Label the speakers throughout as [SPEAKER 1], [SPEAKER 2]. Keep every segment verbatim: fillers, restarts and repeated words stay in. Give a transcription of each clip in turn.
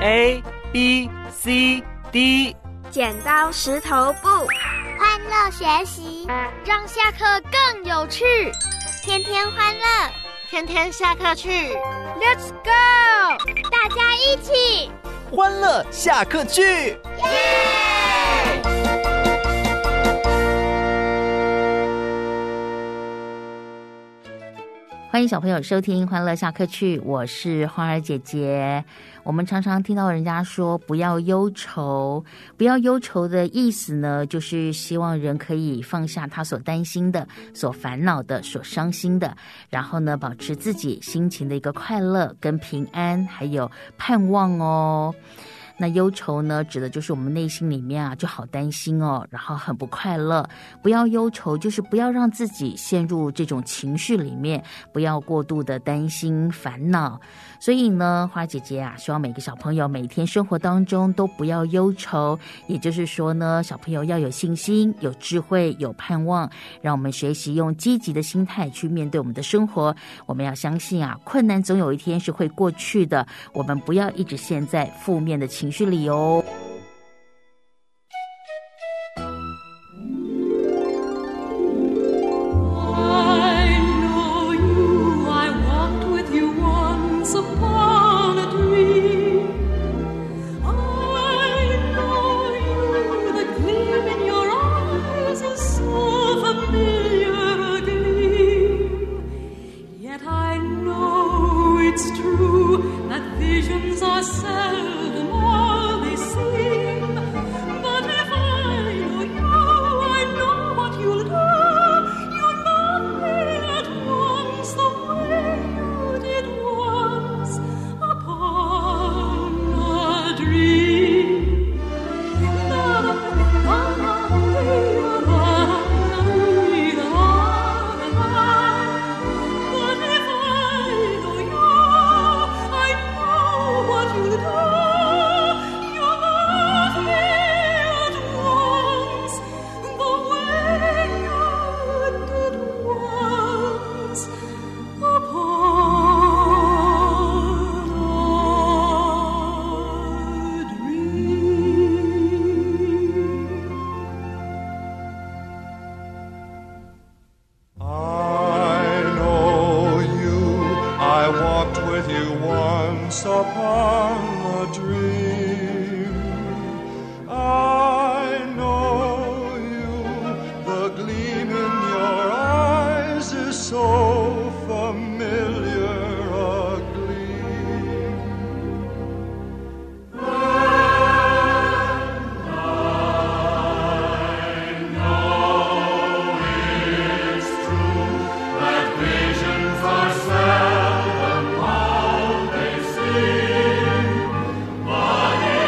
[SPEAKER 1] A B C D，
[SPEAKER 2] 剪刀石头布，
[SPEAKER 3] 欢乐学习，
[SPEAKER 4] 让下课更有趣，
[SPEAKER 3] 天天欢乐，
[SPEAKER 4] 天天下课去
[SPEAKER 2] Let's go，
[SPEAKER 3] 大家一起
[SPEAKER 1] 欢乐下课去，
[SPEAKER 3] 耶！
[SPEAKER 5] 欢迎小朋友收听欢乐下课去，我是花儿姐姐。我们常常听到人家说不要忧愁，不要忧愁的意思呢，就是希望人可以放下他所担心的、所烦恼的、所伤心的，然后呢，保持自己心情的一个快乐跟平安，还有盼望哦。那忧愁呢，指的就是我们内心里面啊，就好担心哦，然后很不快乐。不要忧愁，就是不要让自己陷入这种情绪里面，不要过度的担心烦恼。所以呢，花姐姐啊，希望每个小朋友每天生活当中都不要忧愁，也就是说呢，小朋友要有信心、有智慧、有盼望，让我们学习用积极的心态去面对我们的生活。我们要相信啊，困难总有一天是会过去的，我们不要一直陷在负面的情绪里哦。
[SPEAKER 6] Body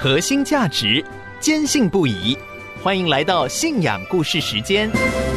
[SPEAKER 1] 核心价值，坚信不疑。欢迎来到信仰故事时间。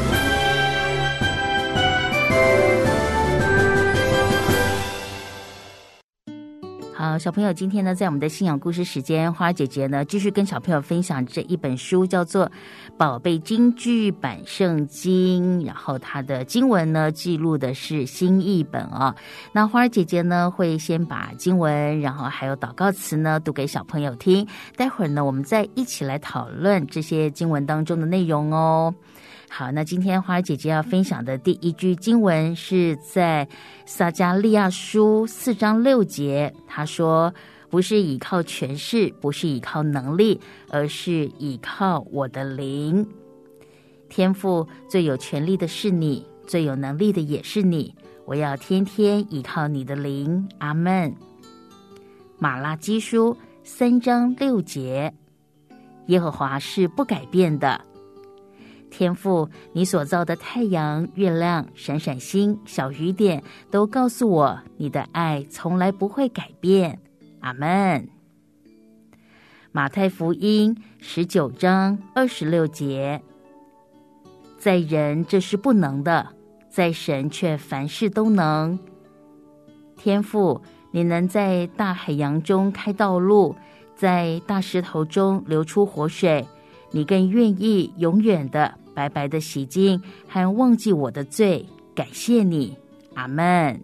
[SPEAKER 5] 好，小朋友，今天呢，在我们的信仰故事时间，花儿姐姐呢，继续跟小朋友分享这一本书，叫做《宝贝京剧版圣经》，然后它的经文呢，记录的是新译本啊。那花儿姐姐呢，会先把经文，然后还有祷告词呢，读给小朋友听。待会儿呢，我们再一起来讨论这些经文当中的内容哦。好，那今天花儿姐姐要分享的第一句经文是在撒迦利亚书四章六节，他说：不是倚靠权势，不是倚靠能力，而是倚靠我的灵。天父，最有权力的是你，最有能力的也是你，我要天天倚靠你的灵。阿们。马拉基书三章六节，耶和华是不改变的。天父，你所造的太阳、月亮、闪闪星、小雨点，都告诉我，你的爱从来不会改变。阿们。马太福音十九章二十六节，在人这是不能的，在神却凡事都能。天父，你能在大海洋中开道路，在大石头中流出活水，你更愿意永远的白白的洗净和忘记我的罪，感谢你。阿们。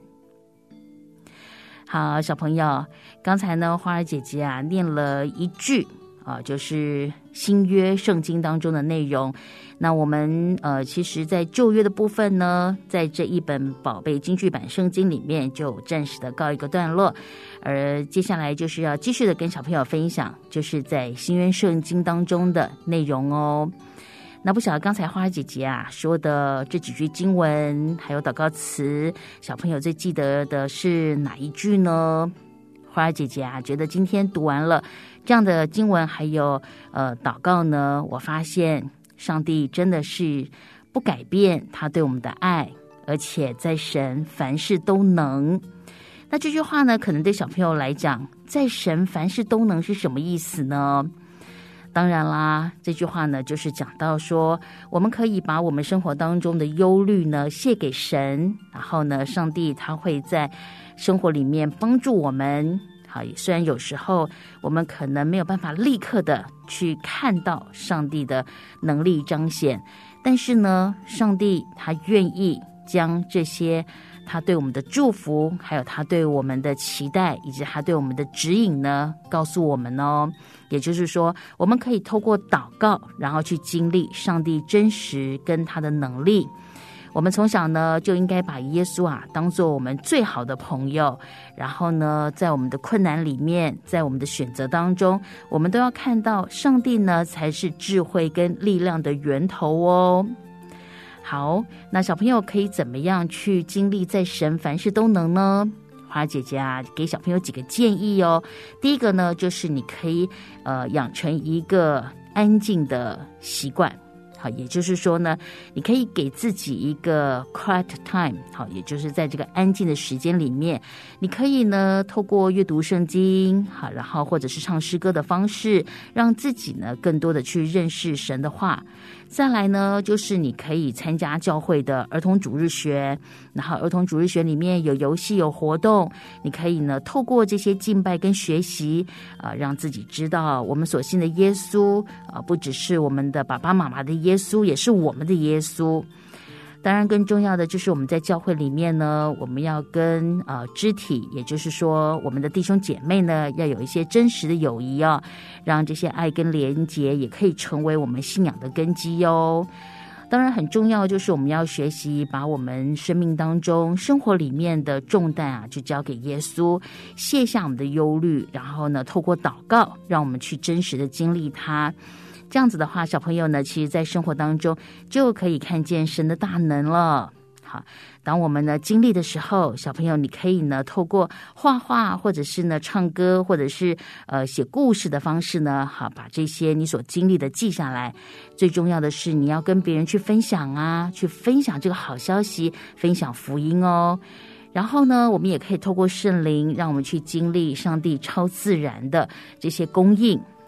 [SPEAKER 5] 好，小朋友，刚才呢，花儿姐姐啊念了一句啊，就是新约圣经当中的内容。那我们呃，其实在旧约的部分呢，在这一本宝贝京剧版圣经里面就暂时的告一个段落，而接下来就是要继续的跟小朋友分享，就是在新约圣经当中的内容哦。那不晓得刚才花儿姐姐啊说的这几句经文还有祷告词，小朋友最记得的是哪一句呢？花儿姐姐啊觉得今天读完了这样的经文还有呃祷告呢，我发现上帝真的是不改变他对我们的爱，而且在神凡事都能。那这句话呢，可能对小朋友来讲，在神凡事都能是什么意思呢？当然啦，这句话呢，就是讲到说，我们可以把我们生活当中的忧虑呢卸给神，然后呢，上帝他会在生活里面帮助我们。好，虽然有时候我们可能没有办法立刻的去看到上帝的能力彰显，但是呢，上帝他愿意将这些他对我们的祝福，还有他对我们的期待，以及他对我们的指引呢，告诉我们哦。也就是说，我们可以透过祷告，然后去经历上帝真实跟他的能力。我们从小呢，就应该把耶稣啊当做我们最好的朋友，然后呢，在我们的困难里面，在我们的选择当中，我们都要看到上帝呢才是智慧跟力量的源头哦。好，那小朋友可以怎么样去经历在神凡事都能呢？花姐姐啊，给小朋友几个建议哦。第一个呢，就是你可以呃养成一个安静的习惯。好，也就是说呢，你可以给自己一个 quiet time， 好，也就是在这个安静的时间里面，你可以呢透过阅读圣经，好，然后或者是唱诗歌的方式，让自己呢更多的去认识神的话。再来呢，就是你可以参加教会的儿童主日学，然后儿童主日学里面有游戏有活动，你可以呢透过这些敬拜跟学习，呃，让自己知道我们所信的耶稣，呃，不只是我们的爸爸妈妈的耶稣，也是我们的耶稣。当然更重要的就是我们在教会里面呢，我们要跟呃肢体，也就是说我们的弟兄姐妹呢，要有一些真实的友谊哦，让这些爱跟连结也可以成为我们信仰的根基哦。当然很重要就是我们要学习把我们生命当中生活里面的重担啊就交给耶稣，卸下我们的忧虑，然后呢透过祷告让我们去真实的经历它。这样子的话，小朋友呢其实在生活当中就可以看见神的大能了。好，当我们呢经历的时候，小朋友你可以呢透过画画，或者是呢唱歌，或者是呃写故事的方式呢，好把这些你所经历的记下来。最重要的是你要跟别人去分享啊，去分享这个好消息，分享福音哦。然后呢，我们也可以透过圣灵，让我们去经历上帝超自然的这些供应。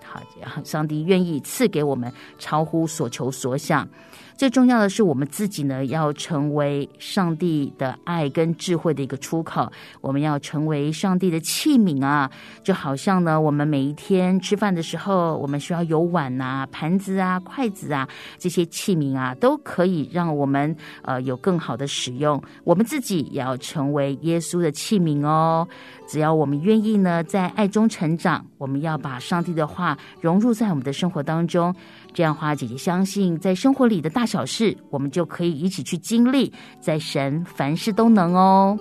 [SPEAKER 5] 好，上帝愿意赐给我们超乎所求所想。最重要的是我们自己呢，要成为上帝的爱跟智慧的一个出口，我们要成为上帝的器皿啊，就好像呢，我们每一天吃饭的时候，我们需要有碗啊、盘子啊、筷子啊，这些器皿啊，都可以让我们呃有更好的使用。我们自己也要成为耶稣的器皿哦。只要我们愿意呢，在爱中成长，我们要把上帝的话融入在我们的生活当中，这样的话，姐姐相信在生活里的大小事，我们就可以一起去经历，在神凡事都能哦。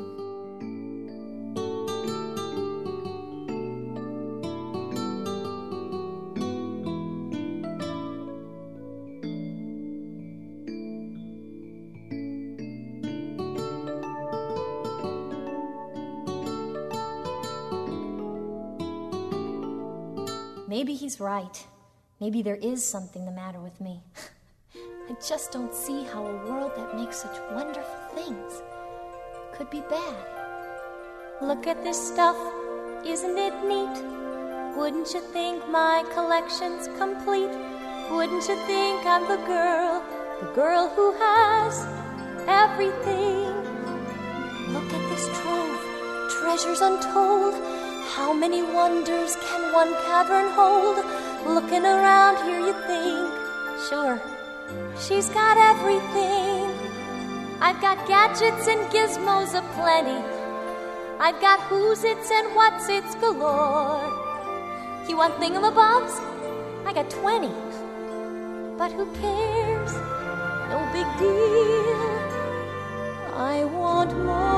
[SPEAKER 6] Maybe he's right. Maybe there is something the matter with me. I just don't see how a world that makes such wonderful things could be bad. Look at this stuff, isn't it neat? Wouldn't you think my collection's complete? Wouldn't you think I'm the girl, the girl who has everything? Look at this trove, treasures untold.How many wonders can one cavern hold? Looking around here you think, sure, she's got everything. I've got gadgets and gizmos aplenty. I've got who's-its and what's-its galore. You want thingamabobs? I got twenty. But who cares? No big deal. I want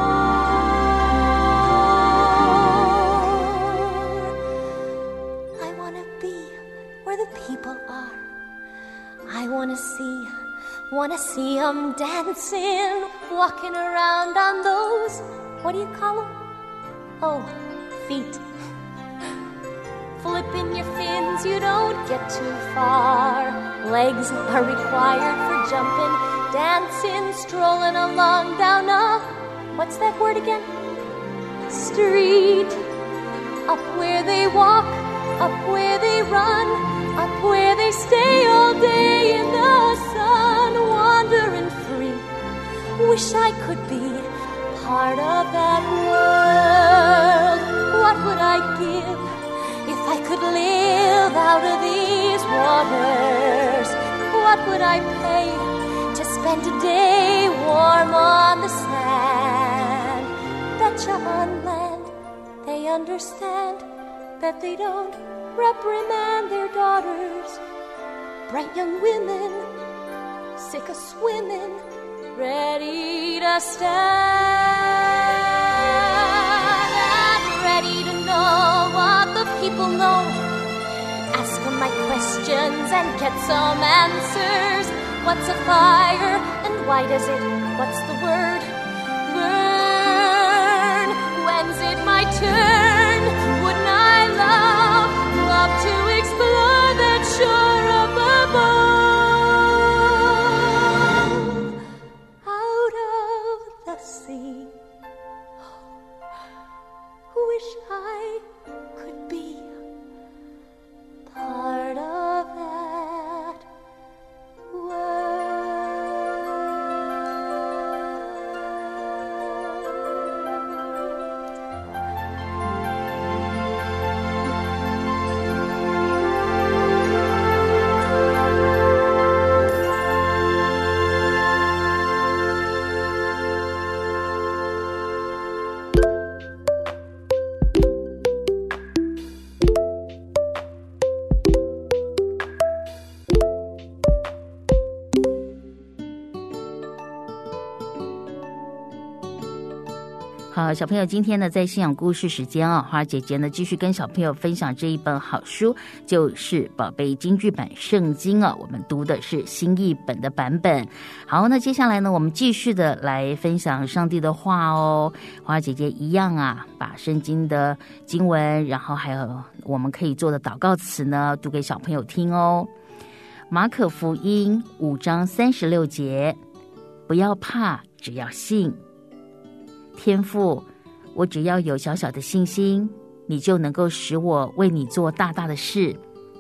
[SPEAKER 6] more.The people are. I wanna see, wanna see 'em dancing, walking around on those, what do you call 'em? Oh, feet. Flipping your fins, you don't get too far. Legs are required for jumping, dancing, strolling along down a, what's that word again? Street. Up where they walk, up where they run,Up where they stay all day in the sun, wandering free. Wish I could be part of that world. What would I give if I could live out of these waters? What would I pay to spend a day warm on the sand? Betcha on land they understand that they don't.Reprimand their daughters, bright young women, sick of swimming, ready to stand and ready to know what the people know. Ask them my questions and get some answers. What's a fire and why does it, what's the word, burn? When's it my turn? Wouldn't I love?Love to explore that shore up above, out of the sea. Wish I could be part of that world.
[SPEAKER 5] 好，小朋友，今天呢，在信仰故事时间啊，花姐姐呢继续跟小朋友分享这一本好书，就是宝贝京剧版圣经啊。我们读的是新译本的版本。好，那接下来呢，我们继续的来分享上帝的话哦。花姐姐一样啊，把圣经的经文，然后还有我们可以做的祷告词呢，读给小朋友听哦。马可福音五章三十六节，不要怕，只要信。天父，我只要有小小的信心，你就能够使我为你做大大的事。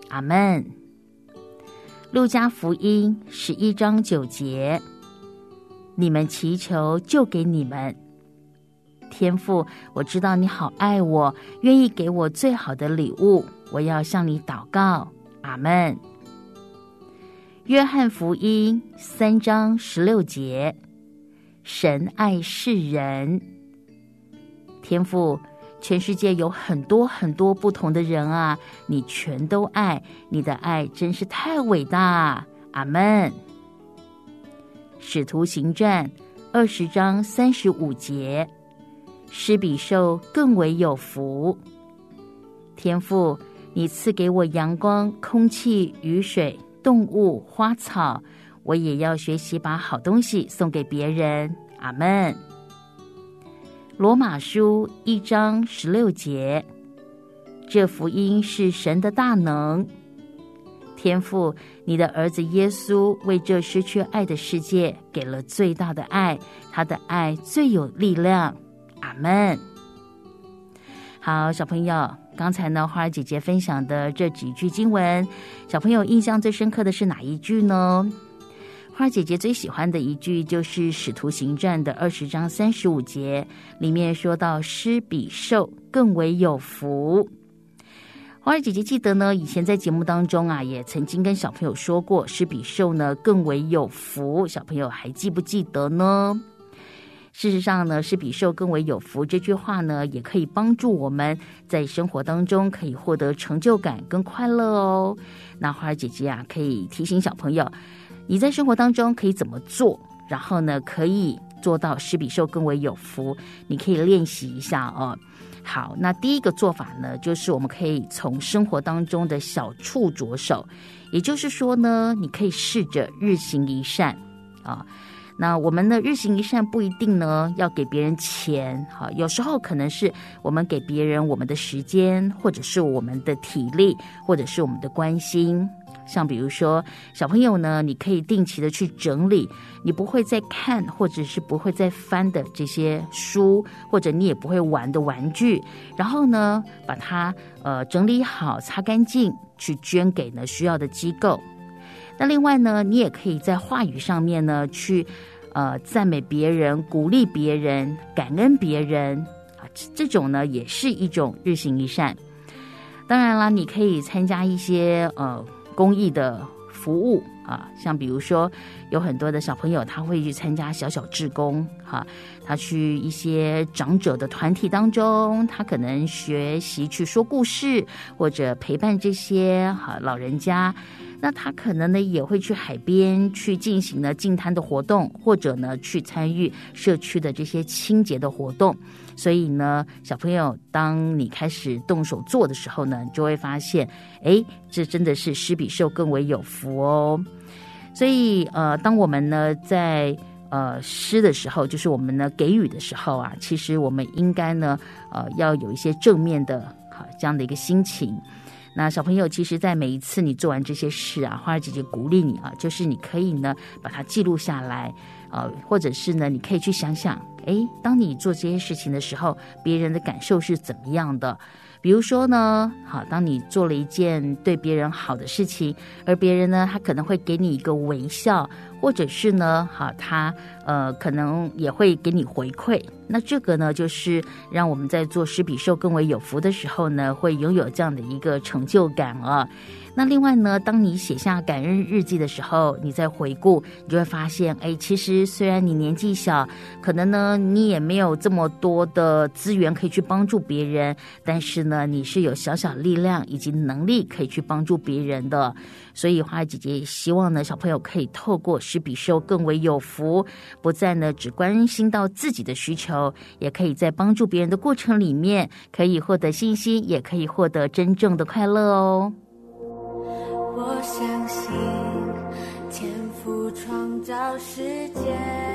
[SPEAKER 5] 阿们。路加福音十一章九节，你们祈求就给你们。天父，我知道你好爱我，愿意给我最好的礼物，我要向你祷告。阿们。约翰福音三章十六节，神爱世人。天父，全世界有很多很多不同的人啊，你全都爱，你的爱真是太伟大。阿们。使徒行传二十章三十五节，施比受更为有福。天父，你赐给我阳光、空气、雨水、动物、花草，我也要学习把好东西送给别人。阿们。罗马书一章十六节，这福音是神的大能。天父，你的儿子耶稣为这失去爱的世界给了最大的爱，他的爱最有力量。阿们。好，小朋友，刚才呢花儿姐姐分享的这几句经文，小朋友印象最深刻的是哪一句呢？花儿姐姐最喜欢的一句就是使徒行传的二十章三十五节，里面说到施比受更为有福。花儿姐姐记得呢，以前在节目当中啊，也曾经跟小朋友说过，施比受呢更为有福，小朋友还记不记得呢？事实上呢，施比受更为有福这句话呢，也可以帮助我们在生活当中可以获得成就感跟快乐哦。那花儿姐姐啊，可以提醒小朋友，你在生活当中可以怎么做，然后呢可以做到施比受更为有福，你可以练习一下哦。好，那第一个做法呢，就是我们可以从生活当中的小处着手，也就是说呢，你可以试着日行一善啊。那我们的日行一善不一定呢要给别人钱，好，有时候可能是我们给别人我们的时间，或者是我们的体力，或者是我们的关心。像比如说小朋友呢，你可以定期的去整理你不会再看或者是不会再翻的这些书，或者你也不会玩的玩具，然后呢把它呃整理好擦干净，去捐给呢需要的机构。那另外呢，你也可以在话语上面呢去呃赞美别人，鼓励别人，感恩别人啊，这种呢也是一种日行一善。当然啦，你可以参加一些呃公益的服务啊，像比如说有很多的小朋友他会去参加小小志工哈、啊，他去一些长者的团体当中，他可能学习去说故事，或者陪伴这些哈、啊、老人家。那他可能呢也会去海边去进行呢净滩的活动，或者呢去参与社区的这些清洁的活动。所以呢，小朋友当你开始动手做的时候呢，你就会发现，哎，这真的是施比受更为有福哦。所以呃，当我们呢在呃施的时候，就是我们呢给予的时候啊，其实我们应该呢呃要有一些正面的好这样的一个心情。那小朋友，其实在每一次你做完这些事啊，花儿姐姐鼓励你啊，就是你可以呢把它记录下来，呃，或者是呢你可以去想想，哎，当你做这些事情的时候，别人的感受是怎么样的？比如说呢，好，当你做了一件对别人好的事情，而别人呢，他可能会给你一个微笑，或者是呢，好，他呃可能也会给你回馈。那这个呢，就是让我们在做施比受更为有福的时候呢，会拥有这样的一个成就感啊。那另外呢，当你写下感恩日记的时候，你再回顾，你就会发现，哎，其实虽然你年纪小，可能呢你也没有这么多的资源可以去帮助别人，但是呢你是有小小力量以及能力可以去帮助别人的。所以花儿姐姐也希望呢小朋友可以透过施比受更为有福，不再呢只关心到自己的需求，也可以在帮助别人的过程里面可以获得信心，也可以获得真正的快乐哦。
[SPEAKER 7] 我相信天父创造世界，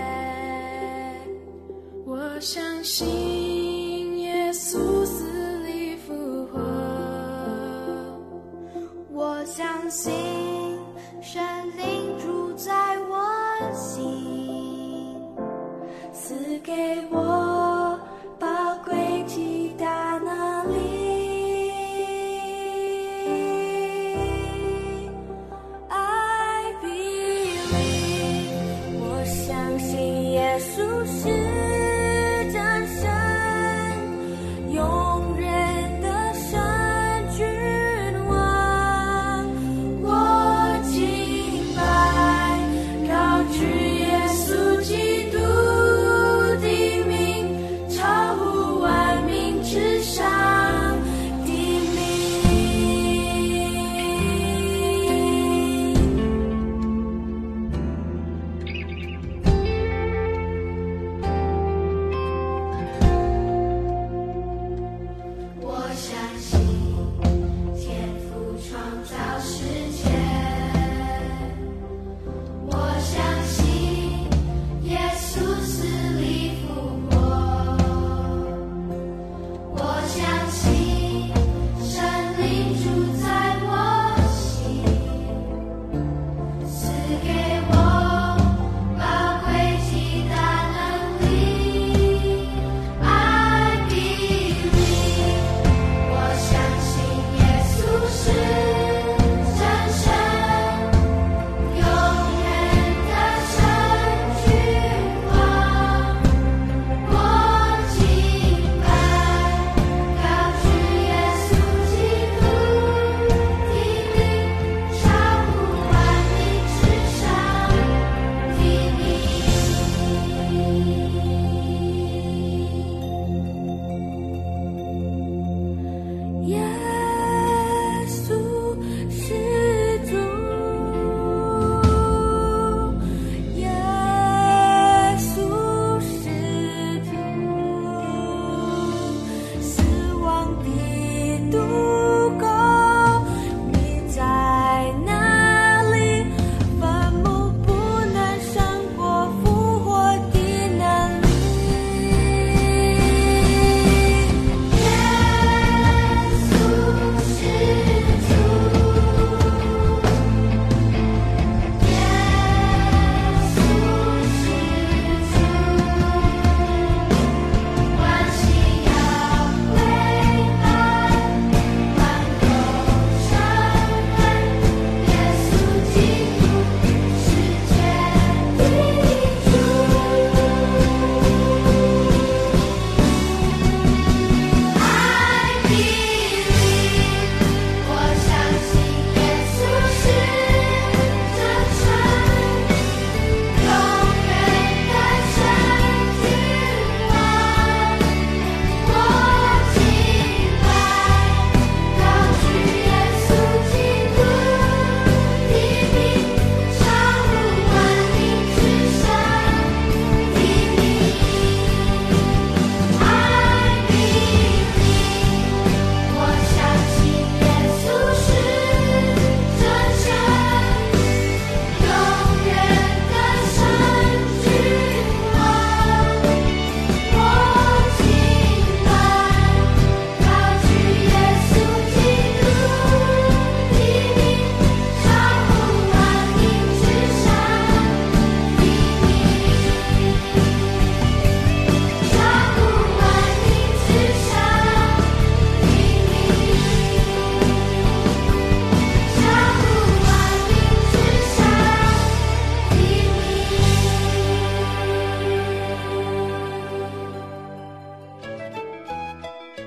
[SPEAKER 7] 我相信耶稣死里复活，我相信神灵住在我心，赐给我宝贵极大能力。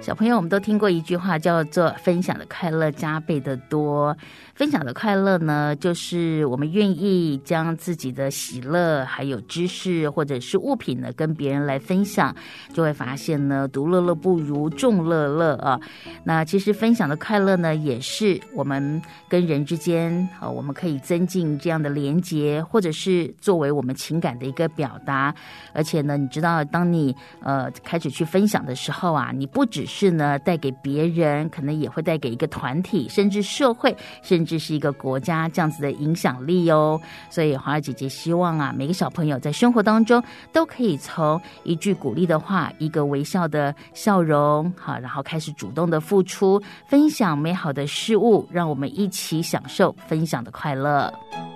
[SPEAKER 5] 小朋友，我们都听过一句话叫做分享的快乐加倍的多。分享的快乐呢，就是我们愿意将自己的喜乐还有知识或者是物品呢跟别人来分享，就会发现呢独乐乐不如众乐乐啊。那其实分享的快乐呢，也是我们跟人之间啊，我们可以增进这样的连结，或者是作为我们情感的一个表达。而且呢，你知道当你呃开始去分享的时候啊，你不只是呢带给别人，可能也会带给一个团体，甚至社会，甚至是一个国家这样子的影响力哦。所以华儿姐姐希望啊，每个小朋友在生活当中都可以从一句鼓励的话，一个微笑的笑容，好，然后开始主动的付出，分享美好的事物，让我们一起享受分享的快乐。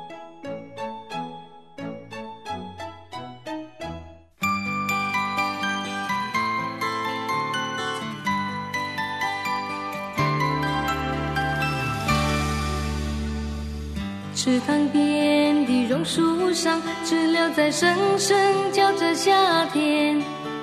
[SPEAKER 7] 池塘边的榕树上，知了在声声叫着夏天。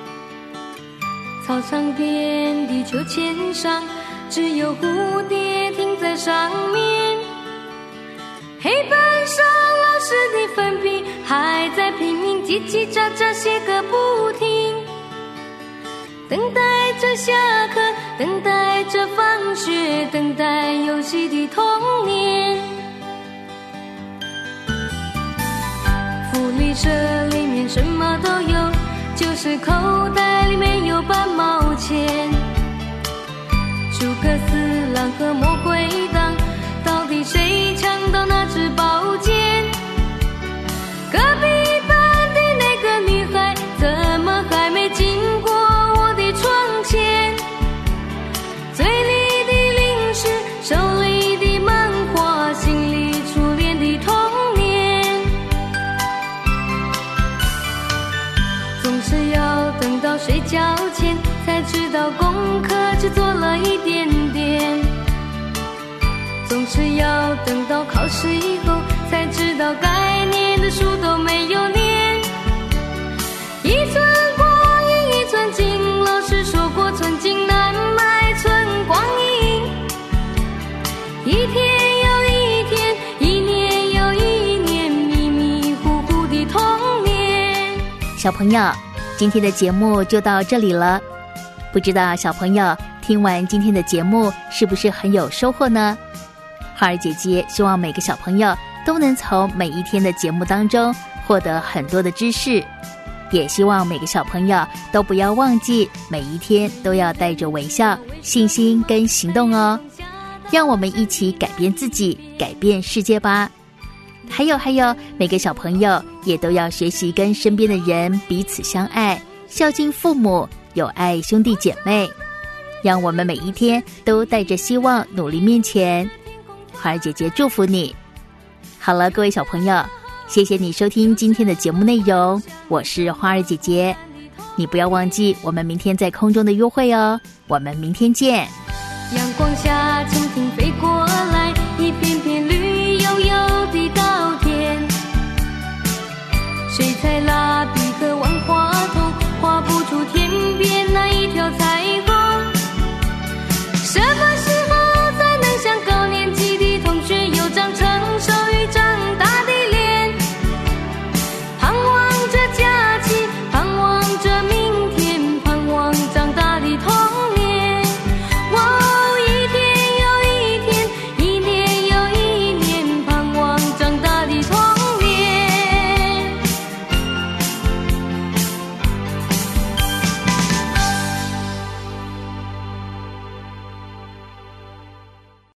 [SPEAKER 7] 操场边的秋千上，只有蝴蝶停在上面。黑板上老师的粉笔还在拼命叽叽喳喳写个不停，等待着下课，等待着放学，等待游戏的童年。福利社里面什么都有，就是口袋里面有半毛钱。诸葛四郎和魔鬼党，到底谁抢到那支宝剑？隔壁班的那个女孩，怎么还没经过我的窗前？嘴里的零食，手里的漫画，心里初恋的童年。总是要等到睡觉前，才知道功课只做了一点点。总是要等到考试以后，才知道该念的书都没有念。一寸光阴一寸金，老师说过寸金难买寸光阴。一天又一天，一年又一年，迷迷糊糊的童年。
[SPEAKER 5] 小朋友，今天的节目就到这里了。不知道小朋友听完今天的节目是不是很有收获呢？花儿姐姐希望每个小朋友都能从每一天的节目当中获得很多的知识，也希望每个小朋友都不要忘记每一天都要带着微笑、信心跟行动哦。让我们一起改变自己，改变世界吧。还有还有，每个小朋友也都要学习跟身边的人彼此相爱，孝敬父母，友爱兄弟姐妹。让我们每一天都带着希望努力面前。花儿姐姐祝福你。好了，各位小朋友，谢谢你收听今天的节目内容，我是花儿姐姐。你不要忘记我们明天在空中的约会哦，我们明天见。
[SPEAKER 7] 阳光